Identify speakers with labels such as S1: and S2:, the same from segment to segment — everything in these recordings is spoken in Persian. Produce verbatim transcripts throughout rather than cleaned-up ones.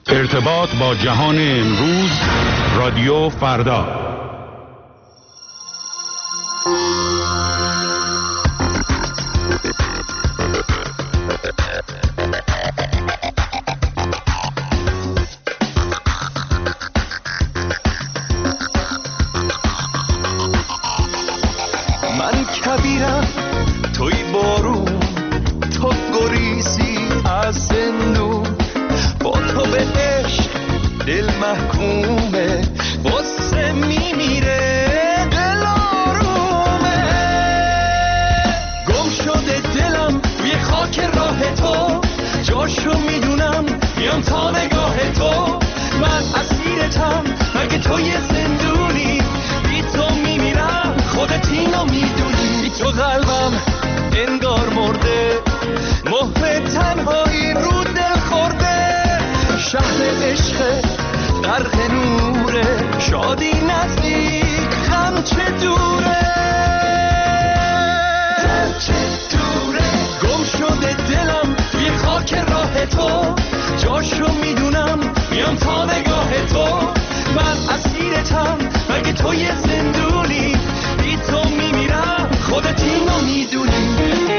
S1: ارتباط با جهان امروز، رادیو فردا.
S2: من کبیرم توی بارون، تو گریزی از زندون، با تو به عشق دل محکومه، واسه میمیره دل آرومه. گم شده دلم توی خاک راه تو، جاشو میدونم میام تا نگاه تو. من اسیرتم مگه تو یه زندونی، بی تو میمیرم خودت اینو میدونی. بی تو قلبم انگار مرده، مهر تنهایی رو دل خورده. شهر عشق غرق نوره، شادی نزدیک غم چه دوره، چه دوره. گم شده دلم توی خاک راه تو، جاشو میدونم میام تا نگاه تو. من اسیرتم مگه تو یه زندونی، بی تو میمیرم خودت اینو میدونی.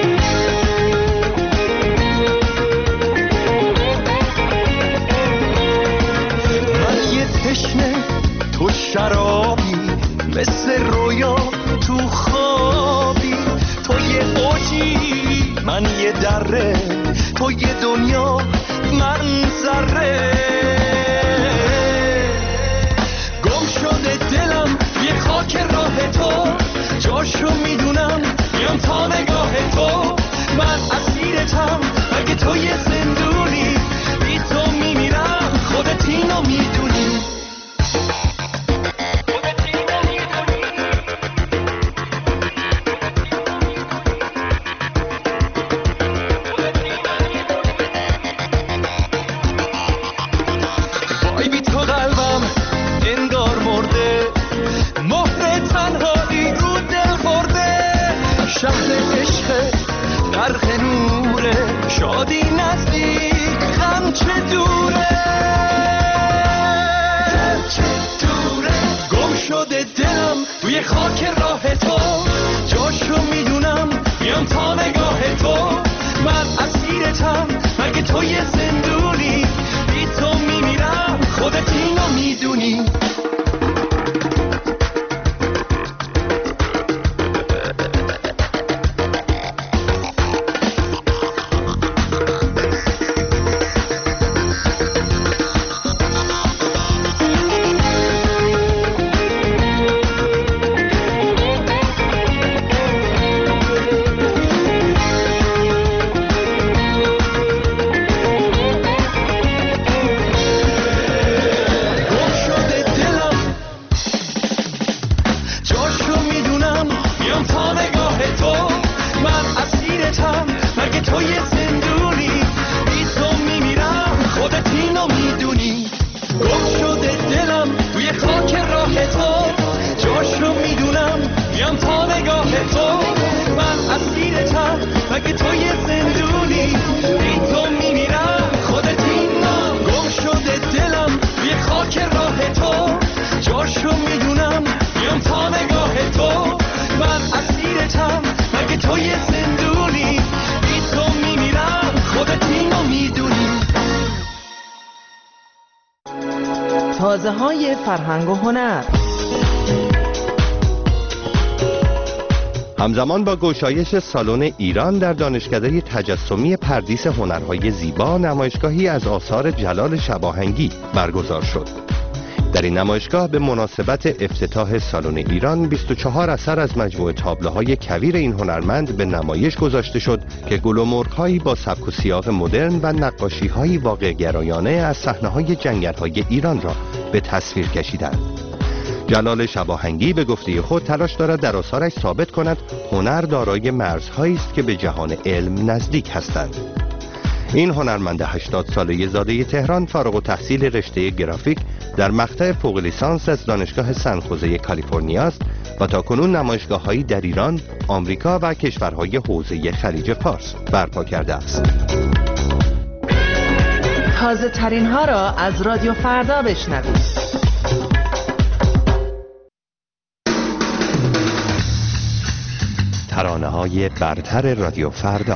S2: تشنه تو شرابی، مثل رویا تو خوابی. تو یه اوجی من یه دره، تو یه دنیا من ذره. گم شده دلم یه خاک راه تو، جاشو میدونم میام تا نگاه تو. من اسیرتم مگه تو یه زندونی، بی تو میمیرم خودت اینو میدونی. غرق نوره، شادی نزدیک غم چه دوره، چه دوره. گم شده دلم توی خاک راه تو، جاشو میدونم میام تا نگاه تو. من اسیرتم مگه تو یه زندونی، بی تو میمیرم خودت اینو میدونی.
S3: تازه‌های فرهنگ و هنر.
S4: همزمان با گشایش سالن ایران در دانشکده تجسمی پردیس هنرهای زیبا، نمایشگاهی از آثار جلال شباهنگی برگزار شد. در این نمایشگاه به مناسبت افتتاح سالن ایران بیست و چهار اثر از مجموعه تابلوهای کویر این هنرمند به نمایش گذاشته شد که گل و مرغ‌هایی با سبک و سیاق مدرن و نقاشی‌های واقع گرایانه از صحنه‌های جنگل‌های ایران را به تصویر کشیدند. جلال شباهنگی به گفته خود تلاش دارد در آثارش ثابت کند هنر دارای مرزهایی است که به جهان علم نزدیک هستند. این هنرمند هشتاد ساله زاده تهران فارغ التحصیل رشته گرافیک در مقطع فوق لیسانس از دانشگاه سن خوزه کالیفرنیا است و تاکنون نمایشگاه‌هایی در ایران، آمریکا و کشورهای حوزه خلیج فارس برپا کرده است.
S3: تازه ترین ها را از رادیو فردا بشنوید.
S4: ترانه های برتر رادیو فردا.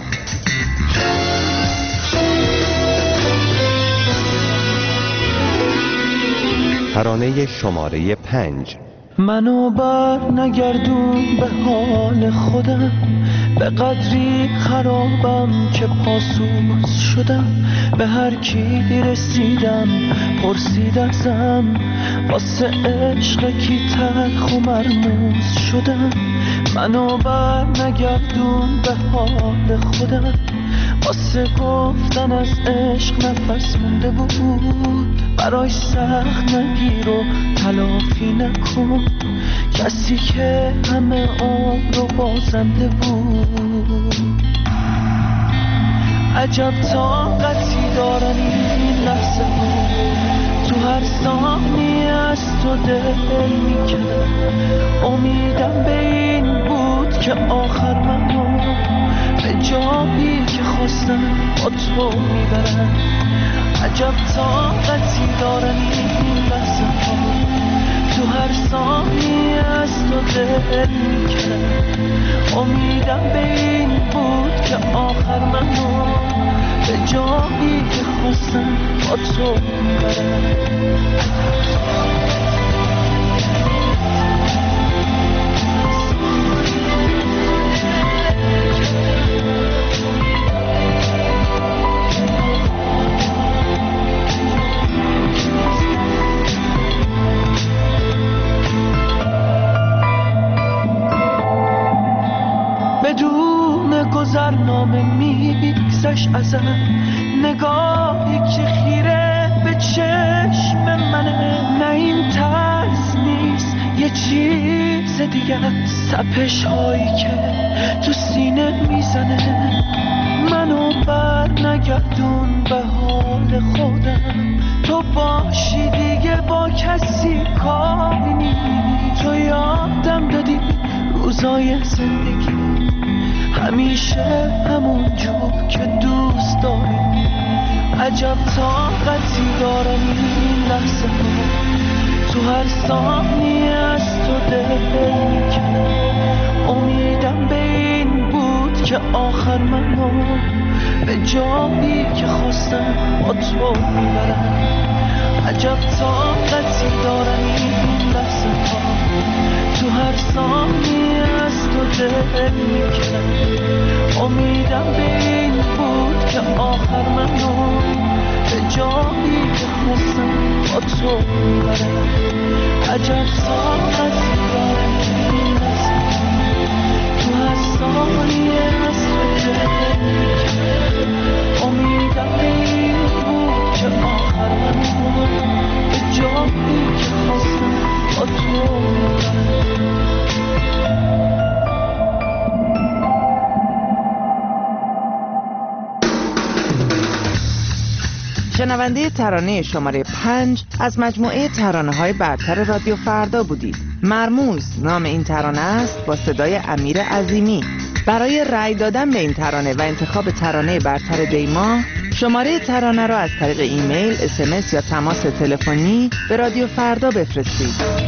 S4: ترانه شماره پنج.
S5: منو بر نگردون به حال خودم، به قدری خرابم که پاسوز شدم. به هر کی رسیدم پرسید ازم، واسه عشق کی تلخ و مرموز شدم. منو بر نگردون به حال خودم، واسه گفتن از عشق نفس مونده بود. برای سخت نگیر و تلافی نکن، کسی که همه عمر رو بازنده بود. عجب طاقتی دارن این لحظه ها، تو هر ثانیه از تو دل میکنه. امیدم به این بود که آخر منو به جایی که خواستم با تو میبرم. عجب طاقتی دارن این لحظه ها، تو هر ثانیه از تو دل میکنم. امیدم به این بود که آخر منو به جایی که خواستم با تو میبرم. بدون گذرنامه میگذشت ازم، نگاهی که خیره به چشم منه. نه این ترس نیست یه چیز دیگه، سپش هایی که تو سینه میزنه. منو بر نگردون به حال خودم، تو باشی دیگه با کسی کاری نیست. تو یادم دادی روزای زندگی همیشه همون جور که دوست داری. عجب طاقتی دارم این لحظه ها، تو هر ثانیه از تو دل میکنم. امیدم به این بود که آخر منو به جایی که خواستم با تو میبرم. عجب طاقتی دارم این لحظه ها، تو هر ثانیه از تو دل میکنم. امیدم به این بود که آخر منو به جایی که خواستم با تو میبرم. عجب طاقتی دارم این لحظه ها، تو هر ثانیه از تو دل میکنم. امیدم به این بود که آخر منو به جایی که خواستم با تو میبرم.
S3: شنونده ترانه شماره پنج از مجموعه ترانه های برتر رادیو فردا بودید. مرموز نام این ترانه است با صدای امیر عظیمی. برای رأی دادن به این ترانه و انتخاب ترانه برتر دیما، شماره ترانه را از طریق ایمیل، اس ام اس یا تماس تلفنی به رادیو فردا بفرستید.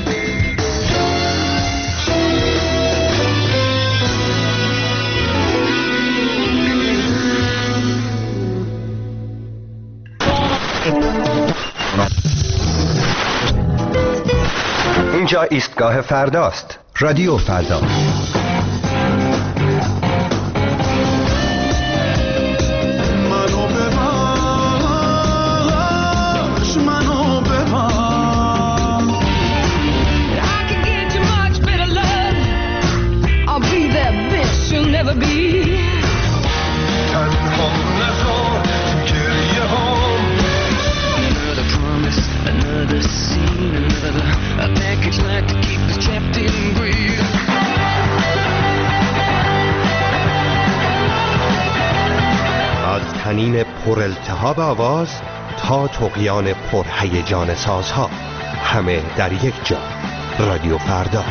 S4: اینجا ایستگاه فرداست. رادیو فردا. تنین پر التهاب آواز تا طغیان پر هیجان سازها، همه در یک جا. رادیو فردا.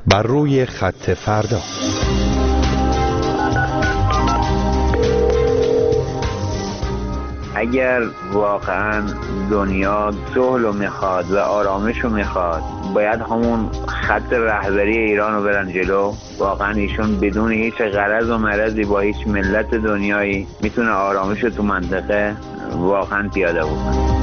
S4: بر روی خط فردا.
S6: اگر واقعا دنیا صلح رو میخواد و آرامش رو میخواد، باید همون خط رهبری ایران رو برن جلو. واقعا ایشون بدون هیچ غرض و مرضی با هیچ ملت دنیایی میتونه آرامش رو تو منطقه واقعا پیاده بکنه.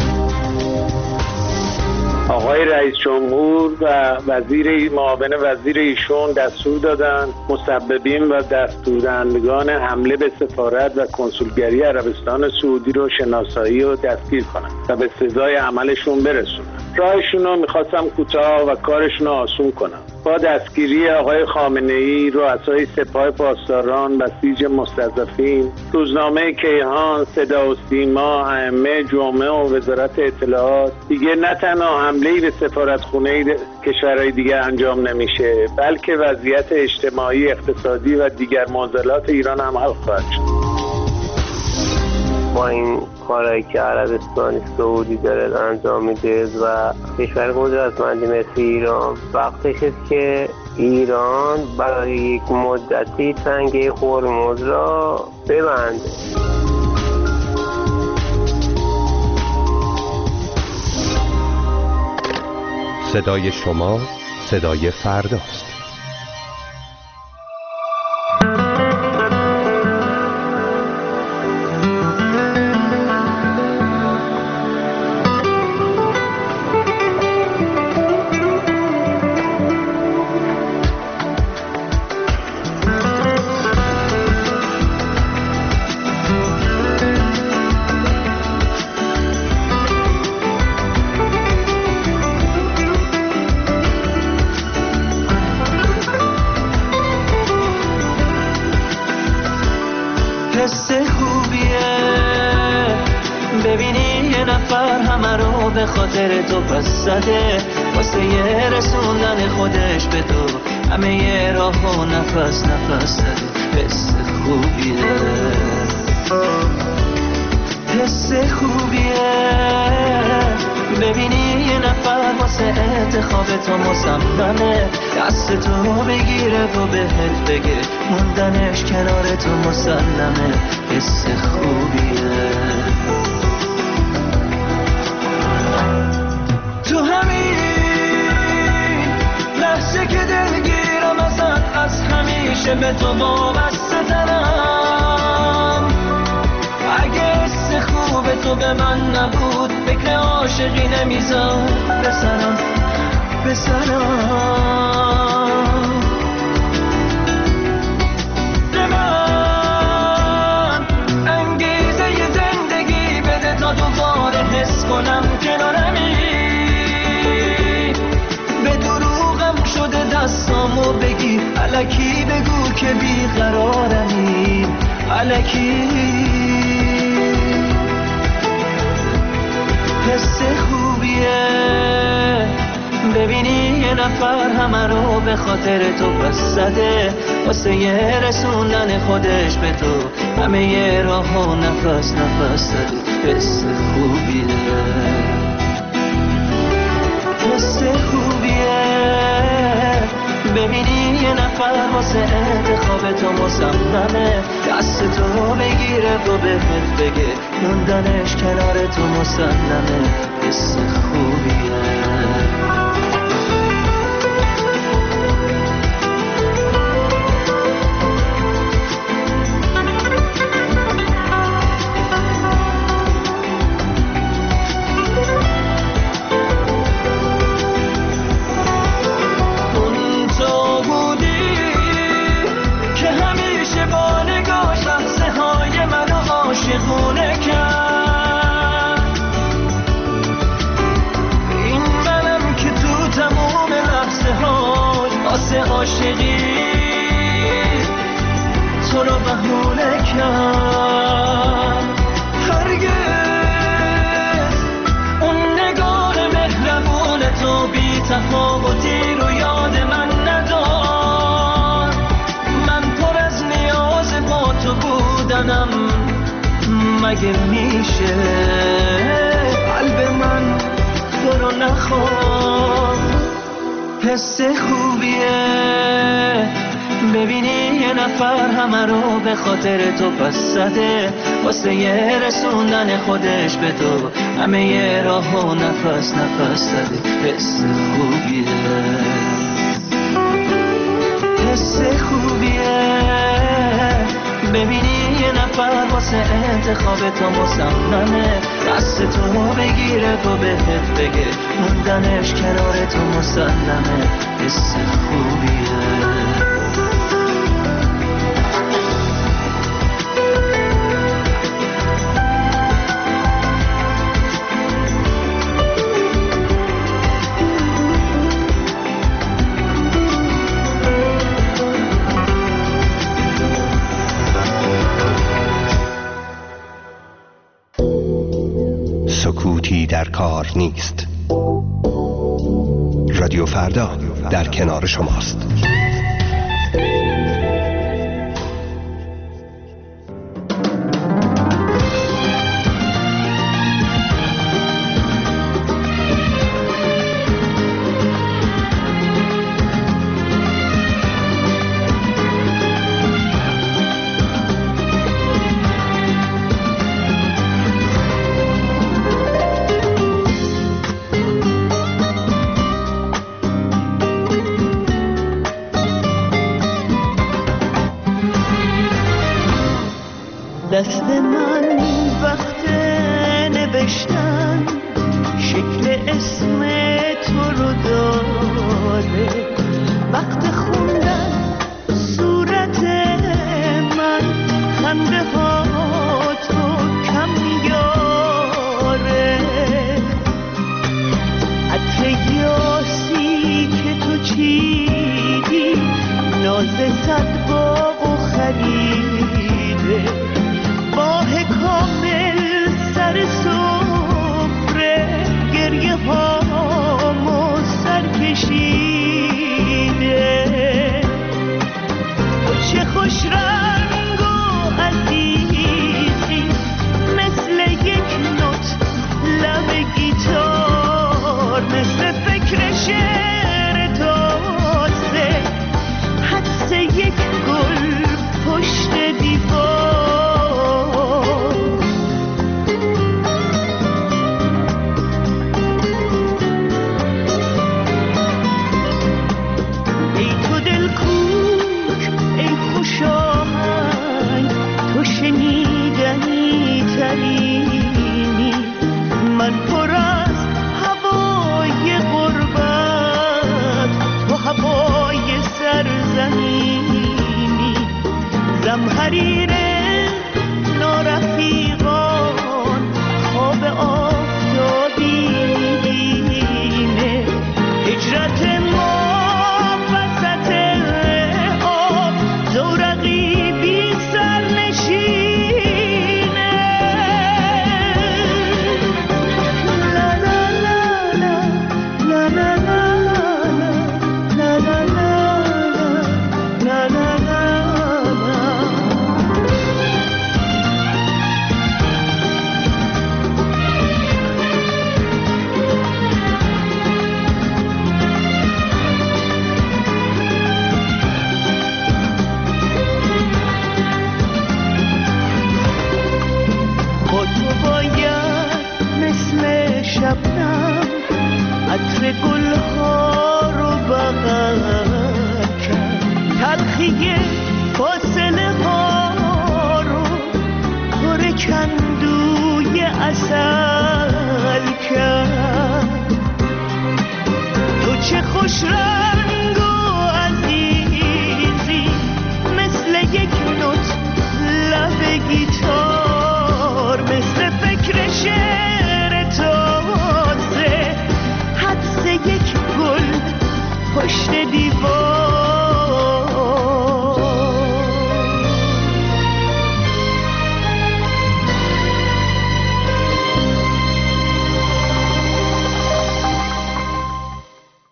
S7: آقای رئیس جمهور و وزیر معاون وزیر ایشون دستور دادن مسببین و دستوردهندگان حمله به سفارت و کنسولگری عربستان سعودی رو شناسایی و دستگیر کنن و به سزای عملشون برسونن. راهشون رو میخواستم کوتاه و کارشون رو آسون کنم. با دستگیری آقای خامنه‌ای، رؤسای سپاه پاسداران، بسیج مستضعفین، روزنامه کیهان، صدا و سیما، ائمه، جمعه و وزارت اطلاعات، دیگه نه تنها حمله‌ای به سفارتخونه کشورهای دیگه انجام نمیشه، بلکه وضعیت اجتماعی، اقتصادی و دیگر معضلات ایران هم حل خواهد شد.
S8: با این کارهایی که عربستان سعودی داره انجام میده و کشور قدرتمندی مثل ایران، وقتش است که ایران برای یک مدتی تنگه هرمز را ببنده.
S4: صدای شما صدای فرداست.
S5: به خاطر تو پس زده واسه یه رسوندن خودش به تو همه یه راه و نفس نفس زده. حس خوبیه، حس خوبیه ببینی یه نفر واسه انتخاب تو مصممه، دست تو بگیره و بهت بگه موندنش کنار تو مسلمه. حس خوبیه. تو همین لحظه که دلگیرم ازت، از همیشه به تو وابسته ترم. اگه حس خوب تو به من نبود، فکر عاشقی نمیذار بسرم بسرم. به من انگیزه ی زندگی بده تا دوباره حس کنم کنارمی. دستامو بگیر الکی، بگو که بیقرارمی الکی. حس خوبیه ببینی یه نفر همه رو به خاطر تو پس زده واسه یه رسوندن خودش به تو همه یه راه و نفس نفس زده. حس خوبیه، حس خوبیه ببینی یه نفر واسه انتخاب تو مصممه، دست تو بگیره و بهت بگه موندنش کنار تو مسلمه. حس خوبیه. عاشقی تو رو بهونه کرد. هرگز اون نگاه مهربون تو بی تفاوتی رو یاد من ندار. من پر از نیاز با تو بودنم، مگه میشه قلب من تو رو نخواد. حس خوبیه ببینی یه نفر همه رو به خاطر تو پس زده، واسه یه رسوندن خودش به تو همه یه راه و نفس نفس زده. حس خوبیه، حس خوبیه ببینی یه نفر واسه انتخاب تو مصممه، دست تو بگیره و بهت بگه موندنش کنار تو مسلمه. حس خوبیه.
S4: سکوتی در کار نیست. رادیو فردا در کنار شماست.
S5: دست من وقت نوشتن شکل اسم تو رو داره، وقت خوندن صورت من خنده ها تو کم میاره، عطر یاسی که تو چیدی ناز صد باغ و خریده، ماه کامل سر سفره گریه هامو سر کشیده. تو چه خوش رنگ و عزیزی مثل یک نوت لب گیتار، مثل فکر شعر تازه حدس یک گل پشت دیوار. شنیدنی ترینی من پر از هوای غربت، تو هوای سرزمینی زمحریر نارفیقان خواب آفتابی میبینه، هجرت ما وسط آب زورقی بی سر عطر گلها رو بغل کرد، تلخی فاصله ها رو پر کندوی عسل کرد. تو چه خوش رنگ و عزیزی مثل یک نوت لب گیتار، مثل فکر شعر تازه حدس یک گل پشت دیوار.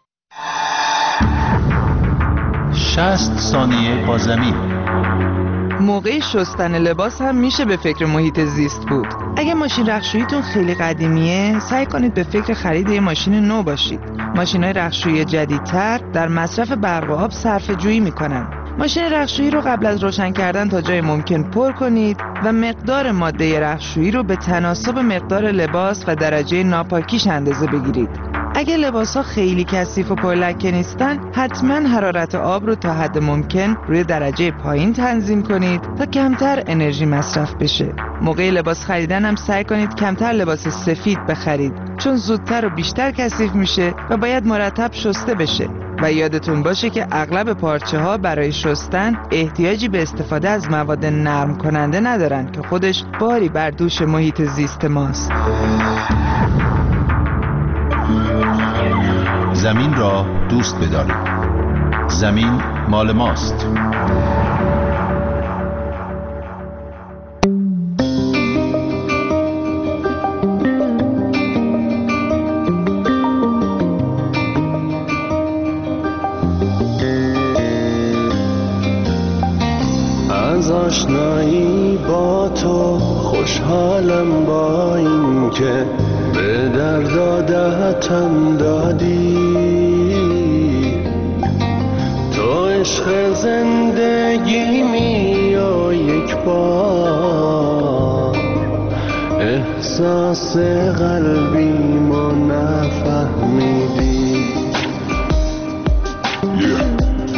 S9: شصت ثانیه با زمین.
S3: موقع شستن لباس هم میشه به فکر محیط زیست بود. اگه ماشین رختشوییتون خیلی قدیمیه، سعی کنید به فکر خرید یه ماشین نو باشید. ماشین‌های رختشویی جدیدتر در مصرف برق و آب صرفه‌جویی میکنن. ماشین رختشویی رو قبل از روشن کردن تا جای ممکن پر کنید و مقدار ماده رختشویی رو به تناسب مقدار لباس و درجه ناپاکیش اندازه بگیرید. اگه لباس‌ها خیلی کثیف و پرلکه نیستن، حتما حرارت آب رو تا حد ممکن روی درجه پایین تنظیم کنید تا کمتر انرژی مصرف بشه. موقع لباس خریدن هم سعی کنید کمتر لباس سفید بخرید، چون زودتر و بیشتر کثیف میشه و باید مرتب شسته بشه. و یادتون باشه که اغلب پارچه ها برای شستن احتیاجی به استفاده از مواد نرم کننده ندارن که خودش باری بر دوش محیط زیست ماست.
S1: زمین را دوست بدارید. زمین مال ماست.
S5: از آشنایی با تو خوشحالم، با این که به درد عادتم دادی. تو عشق زندگیمی و یک بار احساس قلبیمو نفهمیدی. yeah.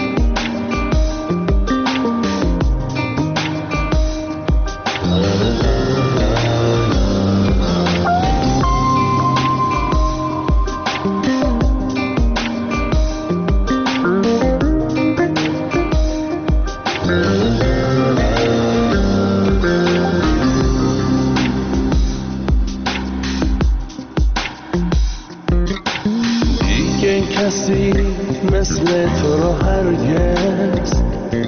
S5: کسی مثل تو رو هرگز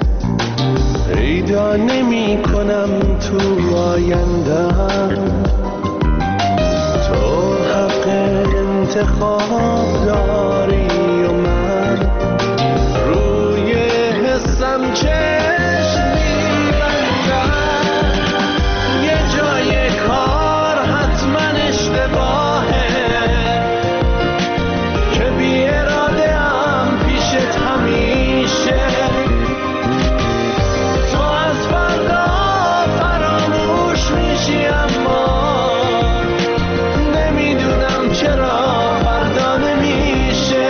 S5: پیدا نمی کنم تو آیندم. تو حق انتخاب داری و من روی حسم چشم می‌بندم. یه جای کار حتما اشتباهه که بی اراده ام پیشت همیشه. تو از فردا فراموش میشی اما نمیدونم چرا فردا نمیشه.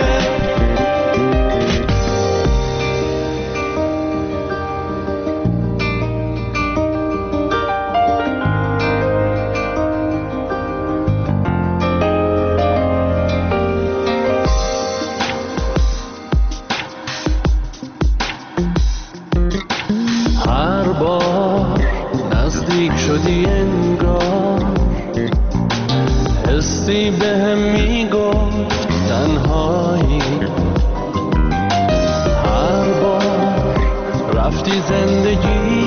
S5: هر بار نزدیک شدی انگار حسی بهم میگفت تنهایی. هر بار رفتی زندگی